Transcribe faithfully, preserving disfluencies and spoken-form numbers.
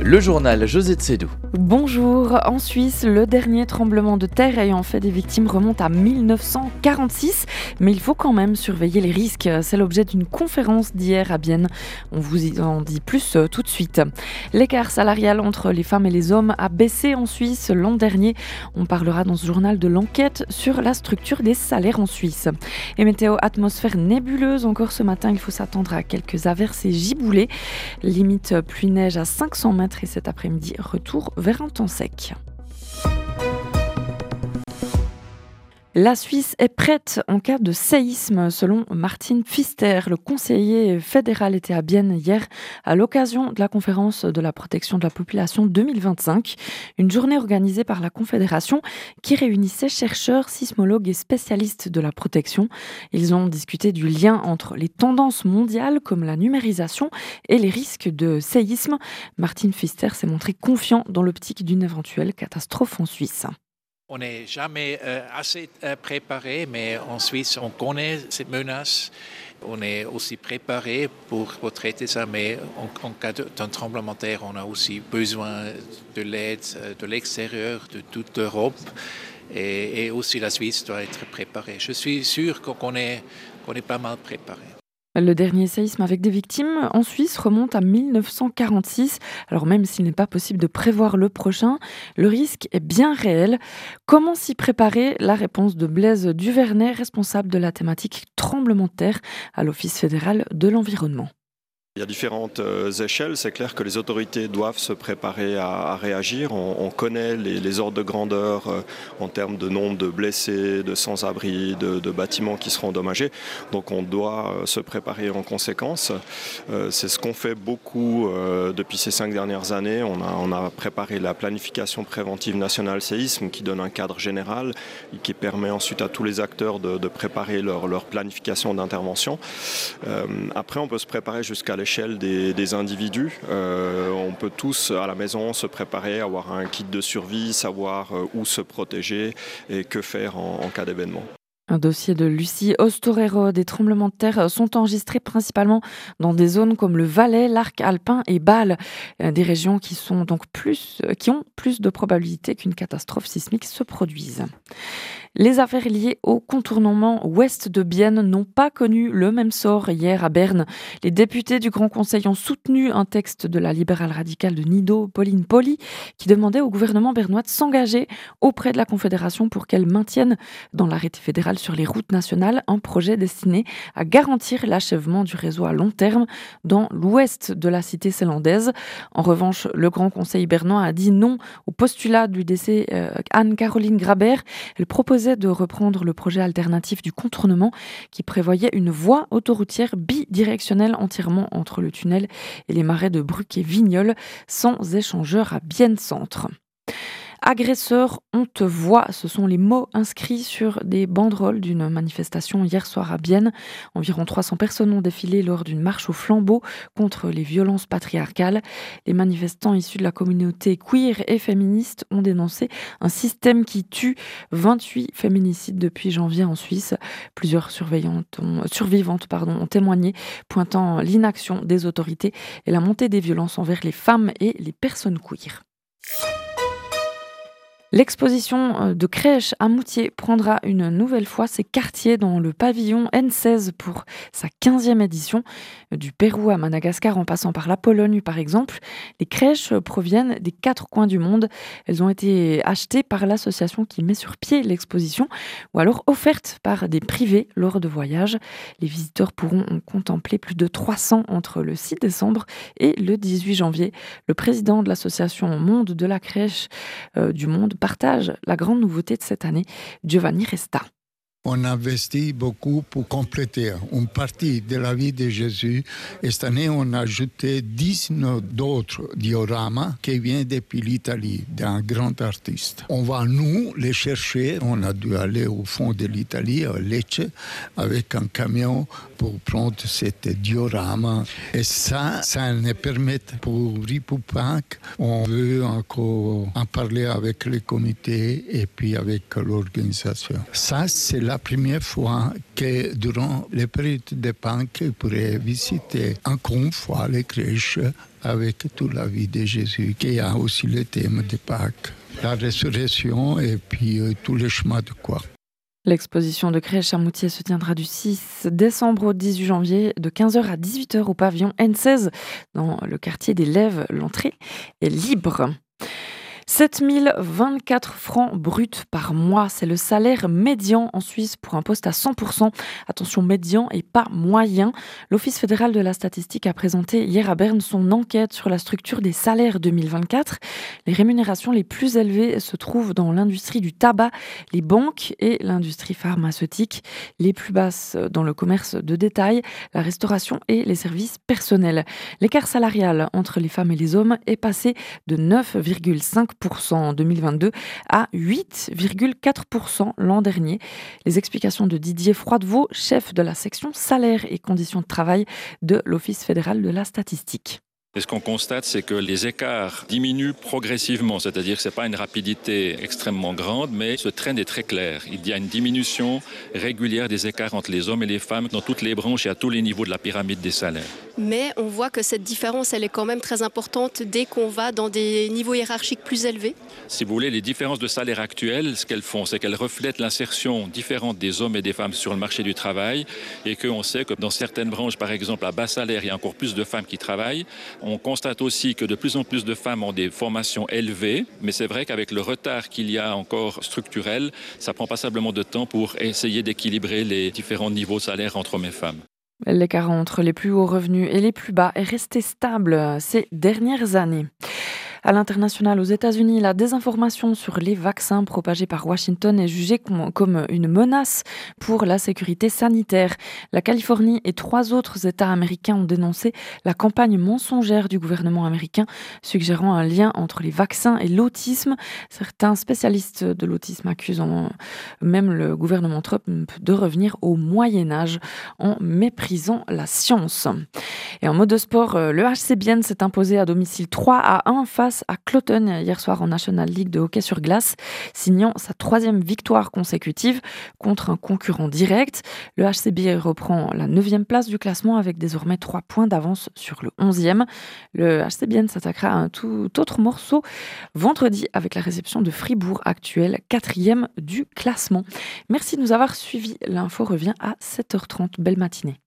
Le journal José Tsedou. Bonjour. En Suisse, le dernier tremblement de terre ayant fait des victimes remonte à mille neuf cent quarante-six. Mais il faut quand même surveiller les risques. C'est l'objet d'une conférence d'hier à Bienne. On vous en dit plus tout de suite. L'écart salarial entre les femmes et les hommes a baissé en Suisse l'an dernier. On parlera dans ce journal de l'enquête sur la structure des salaires en Suisse. Et météo, atmosphère nébuleuse encore ce matin. Il faut s'attendre à quelques averses et giboulées. Limite pluie-neige à cinq cents mètres et cet après-midi, retour vers un temps sec. La Suisse est prête en cas de séisme, selon Martin Pfister. Le conseiller fédéral était à Bienne hier à l'occasion de la conférence de la protection de la population deux mille vingt-cinq. Une journée organisée par la Confédération qui réunissait chercheurs, sismologues et spécialistes de la protection. Ils ont discuté du lien entre les tendances mondiales comme la numérisation et les risques de séisme. Martin Pfister s'est montré confiant dans l'optique d'une éventuelle catastrophe en Suisse. On n'est jamais euh, assez euh, préparé, mais en Suisse, on connaît cette menace. On est aussi préparé pour, pour traiter ça, mais en, en cas d'un tremblement de terre, on a aussi besoin de l'aide de l'extérieur, de toute l'Europe. Et, et aussi la Suisse doit être préparée. Je suis sûr qu'on est, qu'on est pas mal préparé. Le dernier séisme avec des victimes en Suisse remonte à mille neuf cent quarante-six. Alors même s'il n'est pas possible de prévoir le prochain, le risque est bien réel. Comment s'y préparer ? La réponse de Blaise Duvernay, responsable de la thématique tremblement de terre à l'Office fédéral de l'environnement. Il y a différentes euh, échelles. C'est clair que les autorités doivent se préparer à, à réagir. On, on connaît les, les ordres de grandeur euh, en termes de nombre de blessés, de sans-abri, de, de bâtiments qui seront endommagés. Donc on doit euh, se préparer en conséquence. Euh, c'est ce qu'on fait beaucoup euh, depuis ces cinq dernières années. On a, on a préparé la planification préventive nationale séisme qui donne un cadre général et qui permet ensuite à tous les acteurs de, de préparer leur, leur planification d'intervention. Euh, après, on peut se préparer jusqu'à l'échelle des, des individus. Euh, on peut tous à la maison se préparer, avoir un kit de survie, savoir euh, où se protéger et que faire en, en cas d'événement. Un dossier de Lucie Ostorero. Des tremblements de terre sont enregistrés principalement dans des zones comme le Valais, l'Arc alpin et Bâle, des régions qui sont donc plus, qui ont plus de probabilité qu'une catastrophe sismique se produise. Les affaires liées au contournement ouest de Bienne n'ont pas connu le même sort hier à Berne. Les députés du Grand Conseil ont soutenu un texte de la libérale radicale de Nido, Pauline Poli, qui demandait au gouvernement bernois de s'engager auprès de la Confédération pour qu'elle maintienne dans l'arrêté fédéral sur les routes nationales un projet destiné à garantir l'achèvement du réseau à long terme dans l'ouest de la cité zélandaise. En revanche, le Grand Conseil bernois a dit non au postulat du décès euh, Anne-Caroline Grabert. Elle proposait de reprendre le projet alternatif du contournement qui prévoyait une voie autoroutière bidirectionnelle entièrement entre le tunnel et les marais de Bruck et Vignoles, sans échangeur à Bienne Centre. Agresseur, on te voit, ce sont les mots inscrits sur des banderoles d'une manifestation hier soir à Bienne. Environ trois cents personnes ont défilé lors d'une marche au flambeau contre les violences patriarcales. Les manifestants issus de la communauté queer et féministe ont dénoncé un système qui tue vingt-huit féminicides depuis janvier en Suisse. Plusieurs surveillantes ont, survivantes pardon, ont témoigné, pointant l'inaction des autorités et la montée des violences envers les femmes et les personnes queer. L'exposition de crèche à Moutier prendra une nouvelle fois ses quartiers dans le pavillon N seize pour sa quinzième édition. Du Pérou à Madagascar en passant par la Pologne par exemple, les crèches proviennent des quatre coins du monde. Elles ont été achetées par l'association qui met sur pied l'exposition ou alors offertes par des privés lors de voyages. Les visiteurs pourront en contempler plus de trois cents entre le six décembre et le dix-huit janvier. Le président de l'association Monde de la crèche euh, du monde partage la grande nouveauté de cette année, Giovanni Resta. On investit beaucoup pour compléter une partie de la vie de Jésus. Et cette année, on a ajouté dix d'autres dioramas qui viennent depuis l'Italie, d'un grand artiste. On va, nous, les chercher. On a dû aller au fond de l'Italie, à Lecce, avec un camion pour prendre cet diorama. Et ça, ça nous permet pour Ripupank, on veut encore en parler avec les comités et puis avec l'organisation. Ça, c'est la la première fois que durant les périodes de Pâques, il pourrait visiter encore une fois les crèches avec toute la vie de Jésus, qui a aussi le thème de Pâques, la résurrection et puis euh, tous les chemins de quoi. L'exposition de crèche à Moutier se tiendra du six décembre au dix-huit janvier de quinze heures à dix-huit heures au pavillon N seize dans le quartier des Lèves. L'entrée est libre. sept mille vingt-quatre francs bruts par mois, c'est le salaire médian en Suisse pour un poste à cent pour cent. Attention, médian et pas moyen. L'Office fédéral de la statistique a présenté hier à Berne son enquête sur la structure des salaires deux mille vingt-quatre. Les rémunérations les plus élevées se trouvent dans l'industrie du tabac, les banques et l'industrie pharmaceutique. Les plus basses dans le commerce de détail, la restauration et les services personnels. L'écart salarial entre les femmes et les hommes est passé de neuf virgule cinq pour cent en deux mille vingt-deux à huit virgule quatre pour cent l'an dernier. Les explications de Didier Froidevaux, chef de la section salaire et conditions de travail de l'Office fédéral de la statistique. Et ce qu'on constate, c'est que les écarts diminuent progressivement, c'est-à-dire que ce n'est pas une rapidité extrêmement grande, mais ce trend est très clair. Il y a une diminution régulière des écarts entre les hommes et les femmes dans toutes les branches et à tous les niveaux de la pyramide des salaires. Mais on voit que cette différence, elle est quand même très importante dès qu'on va dans des niveaux hiérarchiques plus élevés. Si vous voulez, les différences de salaire actuelles, ce qu'elles font, c'est qu'elles reflètent l'insertion différente des hommes et des femmes sur le marché du travail et qu'on sait que dans certaines branches, par exemple à bas salaire, il y a encore plus de femmes qui travaillent. On constate aussi que de plus en plus de femmes ont des formations élevées, mais c'est vrai qu'avec le retard qu'il y a encore structurel, ça prend passablement de temps pour essayer d'équilibrer les différents niveaux de salaire entre hommes et femmes. L'écart entre les plus hauts revenus et les plus bas est resté stable ces dernières années. À l'international, aux États-Unis, la désinformation sur les vaccins propagés par Washington est jugée comme une menace pour la sécurité sanitaire. La Californie et trois autres États américains ont dénoncé la campagne mensongère du gouvernement américain, suggérant un lien entre les vaccins et l'autisme. Certains spécialistes de l'autisme accusent même le gouvernement Trump de revenir au Moyen-Âge en méprisant la science. Et en mode de sport, le H C Bienne s'est imposé à domicile trois à un face à Cloton hier soir en National League de hockey sur glace, signant sa troisième victoire consécutive contre un concurrent direct. Le H C B reprend la neuvième place du classement avec désormais trois points d'avance sur le onzième. Le H C Bienne s'attaquera à un tout autre morceau vendredi avec la réception de Fribourg, actuel quatrième du classement. Merci de nous avoir suivis. L'info revient à sept heures trente. Belle matinée.